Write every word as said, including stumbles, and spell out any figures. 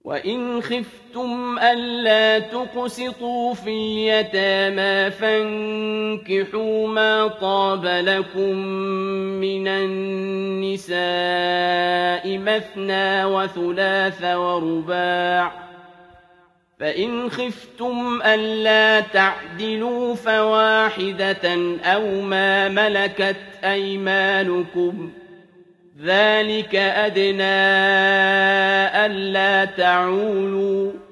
وَإِنْ خِفْتُمْ أَلَّا تُقْسِطُوا فِي الْيَتَامَىٰ فَانكِحُوا مَا طَابَ لَكُم مِّنَ النِّسَاءِ مَثْنَىٰ وَثُلَاثَ وَرُبَاعَ ۖ فَإِنْ خِفْتُمْ أَلَّا تَعْدِلُوا فَوَاحِدَةً أَوْ مَا مَلَكَتْ أَيْمَانُكُمْ ۚ ذَٰلِكَ أَدْنَىٰ أَلَّا تَعُولُوا